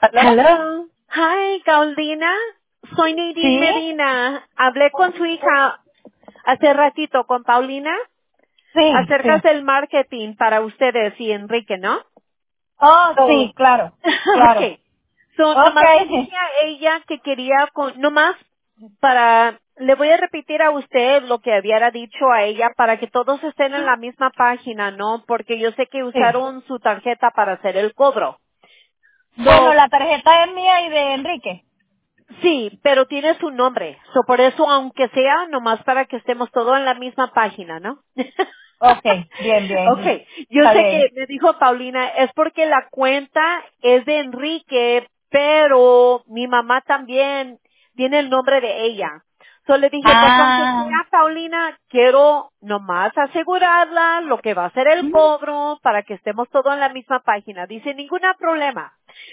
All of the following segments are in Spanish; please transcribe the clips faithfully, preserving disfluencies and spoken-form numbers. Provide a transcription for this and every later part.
¿Aló? Hello. Hi, Carolina. Soy Nadine ¿Sí? Medina. Hablé con su hija hace ratito, con Paulina, Sí, acerca sí. del marketing para ustedes y Enrique, ¿no? Oh, So, sí, claro, claro. okay. So, nomás le Okay. dije a ella que quería, con, nomás para, le voy a repetir a usted lo que había dicho a ella para que todos estén en la misma página, ¿no? Porque yo sé que Sí. usaron su tarjeta para hacer el cobro. Bueno, So, la tarjeta es mía y de Enrique. sí, pero tiene su nombre. So, por eso, aunque sea, nomás para que estemos todos en la misma página, ¿no? Okay, bien, bien. Okay, yo Está sé bien. que me dijo Paulina, es porque la cuenta es de Enrique, pero mi mamá también tiene el nombre de ella. So le dije, pues aunque Ah. sea Paulina, quiero nomás asegurarla lo que va a ser el Ujú. cobro para que estemos todos en la misma página. Dice, ninguna problema.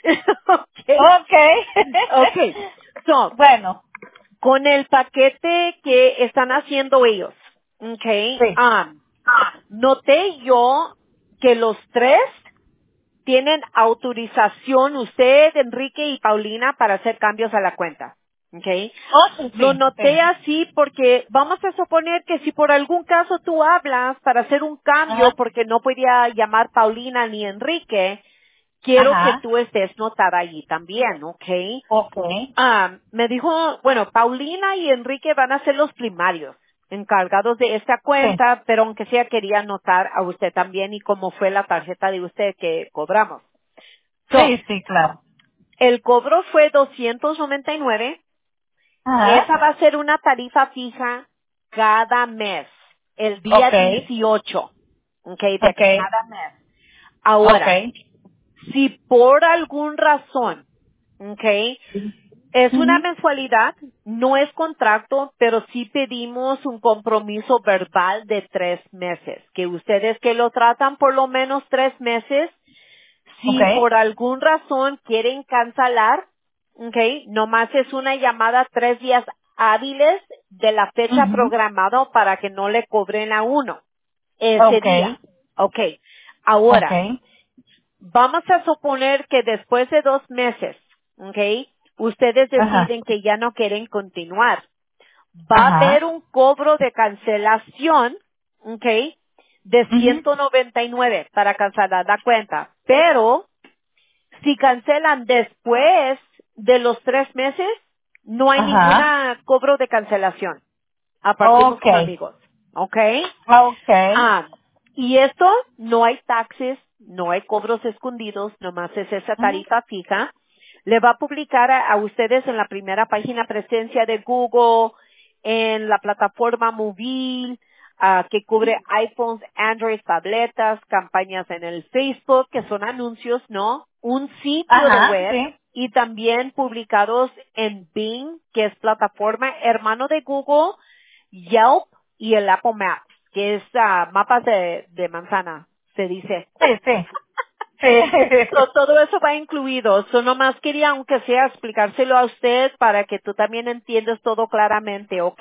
Okay. Okay. Okay. So, Bueno, con el paquete que están haciendo ellos, okay, sí. um, noté yo que los tres tienen autorización, usted, Enrique y Paulina, para hacer cambios a la cuenta. Okay. Oh, sí, Lo sí, noté sí. así porque vamos a suponer que si por algún caso tú hablas para hacer un cambio Ajá. porque no podía llamar Paulina ni Enrique, quiero que Ajá. tú estés notada allí también, ¿ok? Okay. Ah, me dijo, bueno, Paulina y Enrique van a ser los primarios encargados de esta Sí. cuenta, pero aunque sea quería anotar a usted también y cómo fue la tarjeta de usted que cobramos. So, Sí, sí, claro. el cobro fue doscientos noventa y nueve. Ajá. Esa va a ser una tarifa fija cada mes, el día Okay. dieciocho, ¿ok? De Okay. cada mes. Ahora, Okay. si por algún razón, ¿ok? Es una Ujú. mensualidad, no es contrato, pero sí pedimos un compromiso verbal de tres meses, que ustedes que lo tratan por lo menos tres meses, si Okay. por alguna razón quieren cancelar, ¿ok? Nomás es una llamada tres días hábiles de la fecha Ujú. programada para que no le cobren a uno ese día, Okay. ¿ok? Ahora, Okay. vamos a suponer que después de dos meses, ¿ok? Ustedes Ajá. deciden que ya no quieren continuar. Va a haber Ajá. un cobro de cancelación, ¿ok? De Ujú. ciento noventa y nueve para cancelar la cuenta. Pero, si cancelan después de los tres meses, no hay Ajá. ninguna cobro de cancelación. Apartimos como Okay. amigos. ¿Ok? Okay. Ah, y esto no hay taxes, no hay cobros escondidos, nomás es esa Ujú. tarifa fija. Le va a publicar a, a ustedes en la primera página presencia de Google, en la plataforma móvil, ah, que cubre iPhones, Android, tabletas, campañas en el Facebook, que son anuncios, ¿no? Un sitio de Ajá, web sí. y también publicados en Bing, que es plataforma hermano de Google, Yelp y el Apple Maps, que es ah, mapas de, de manzana, se dice. Sí, sí. Sí. So, todo eso va incluido. So, nomás quería, aunque sea, explicárselo a usted para que tú también entiendas todo claramente, ¿ok?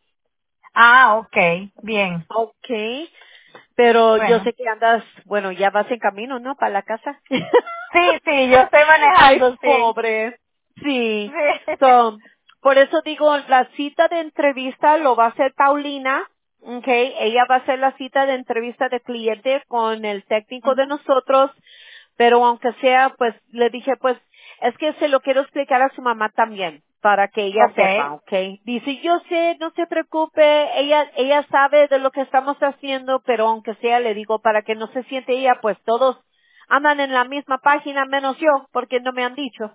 Ah, okay. Bien. Ok. Pero yo Bueno. sé que andas, bueno, ya vas en camino, ¿no? Para la casa. Sí, sí, yo estoy Ay, manejando, sí. pobre. Sí. Sí. So, por eso digo, la cita de entrevista lo va a hacer Paulina. Okay, ella va a hacer la cita de entrevista de cliente con el técnico de Ujú. nosotros, pero aunque sea, pues le dije, pues es que se lo quiero explicar a su mamá también para que ella sepa, Okay. okay. Dice, yo sé, no se preocupe, ella ella sabe de lo que estamos haciendo, pero aunque sea le digo para que no se siente ella, pues todos andan en la misma página menos yo, porque no me han dicho.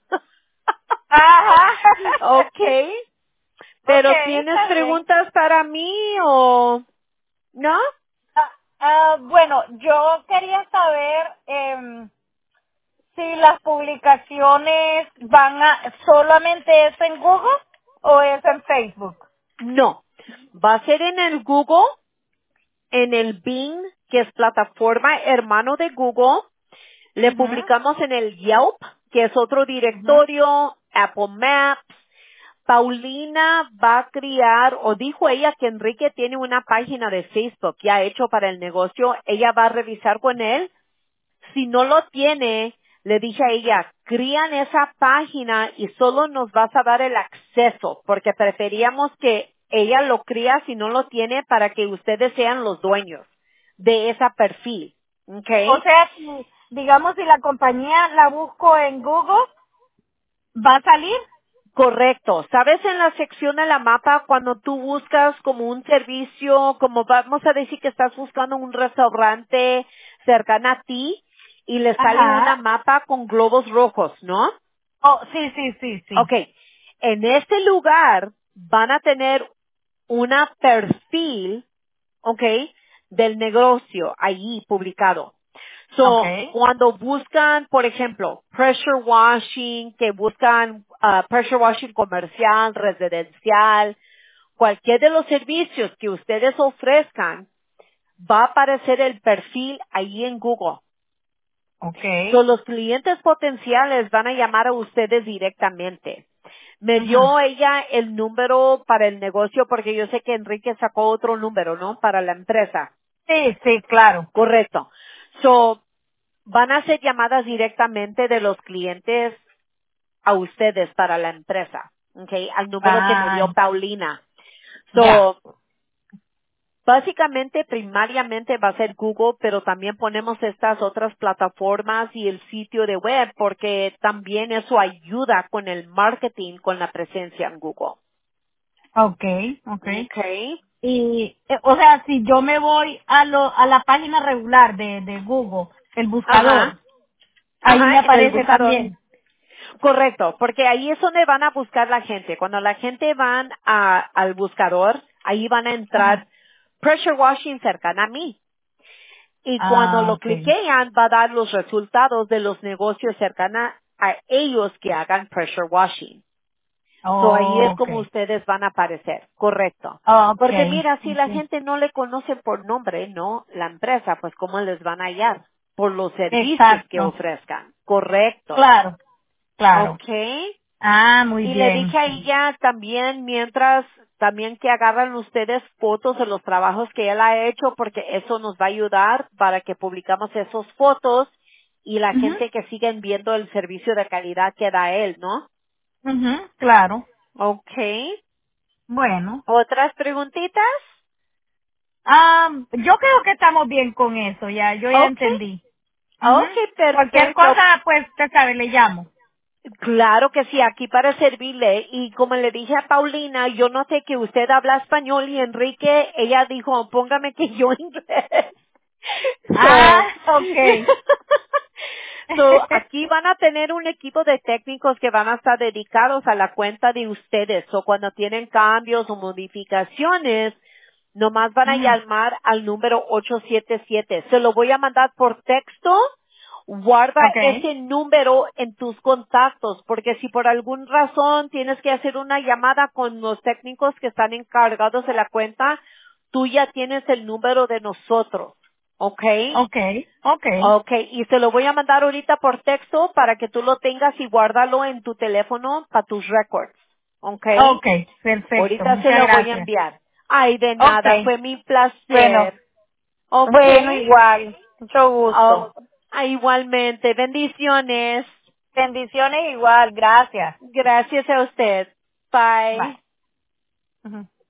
Ajá. Okay, pero Okay, ¿tienes está bien. preguntas para mí o no? Ah, ah, bueno, yo quería saber em, si las publicaciones van a, solamente es en Google o es en Facebook. No. Va a ser en el Google, en el Bing, que es plataforma hermano de Google. Le Mhm. publicamos en el Yelp, que es otro Mhm. directorio, Apple Maps. Paulina va a criar, o dijo ella que Enrique tiene una página de Facebook ya hecho para el negocio. Ella va a revisar con él. Si no lo tiene, le dije a ella, crían esa página y solo nos vas a dar el acceso, porque preferíamos que ella lo cría si no lo tiene para que ustedes sean los dueños de ese perfil. ¿Ok? O sea, si, digamos, si la compañía la busco en Google, ¿va a salir? Correcto. ¿Sabes en la sección de la mapa cuando tú buscas como un servicio, como vamos a decir que estás buscando un restaurante cercano a ti y le sale una Ajá. mapa con globos rojos, ¿no? Oh, sí, sí, sí, sí. Ok. En este lugar van a tener una perfil, ok, del negocio allí publicado. So, Okay. cuando buscan, por ejemplo, pressure washing, que buscan ah, pressure washing comercial, residencial, cualquier de los servicios que ustedes ofrezcan, va a aparecer el perfil ahí en Google. So, Okay. los clientes potenciales van a llamar a ustedes directamente. Me Ujú. dio ella el número para el negocio porque yo sé que Enrique sacó otro número, ¿no? Para la empresa. Sí, sí, claro. Correcto. So, van a hacer llamadas directamente de los clientes a ustedes para la empresa, okay, al número que me Ah, dio Paulina. ya. So, básicamente, primariamente va a ser Google, pero también ponemos estas otras plataformas y el sitio de web porque también eso ayuda con el marketing, con la presencia en Google. Okay, okay. Okay. Y, eh, o sea, si yo me voy a lo, a la página regular de, de Google, el Ajá. buscador, ahí me Ajá, en el aparece buscador. también. Correcto, porque ahí es donde van a buscar la gente. Cuando la gente van a, al buscador, ahí van a Ajá. entrar pressure washing cercana a mí. Y cuando Ah, lo okay. cliquean, va a dar los resultados de los negocios cercanos a ellos que hagan pressure washing. So ahí es Oh, como okay. ustedes van a aparecer. Correcto. Porque Okay. mira, si la Okay. gente no le conoce por nombre, ¿no? La empresa, pues ¿cómo les van a hallar? Por los servicios que Exacto. ofrezcan. Correcto. Claro, claro. Okay. Ah, muy Y le dije bien. a ella también, mientras, también que agarran ustedes fotos de los trabajos que él ha hecho, porque eso nos va a ayudar para que publicamos esas fotos y la Ujú, gente que siguen viendo el servicio de calidad que da él, ¿no? ujú, claro. Okay. Bueno. ¿Otras preguntitas? Ah, yo creo que estamos bien con eso, ya, yo ya Okay. entendí. Ujú. Okay, Cualquier perfecto. cosa, pues, usted sabe, le llamo. Claro que sí, aquí para servirle. Y como le dije a Paulina, yo no sé que usted habla español y Enrique, ella dijo, póngame que yo inglés. So, Ah, okay. so, aquí van a tener un equipo de técnicos que van a estar dedicados a la cuenta de ustedes. O cuando tienen cambios o modificaciones, nomás van a Ujú, llamar al número ocho siete siete. Se lo voy a mandar por texto. Guarda okay. ese número en tus contactos, porque si por alguna razón tienes que hacer una llamada con los técnicos que están encargados de la cuenta, tú ya tienes el número de nosotros. ¿Ok? Okay, okay, Ok, y se lo voy a mandar ahorita por texto para que tú lo tengas y guárdalo en tu teléfono para tus records. ¿Ok? okay, perfecto, Ahorita se muchas lo voy a gracias. enviar. Ay, de nada, Okay, fue mi bueno, placer. ¿Ok? bueno, igual, mucho Oh, gusto. ah, igualmente, bendiciones. Bendiciones igual, gracias. Gracias a usted. Bye. Bye. Ujú.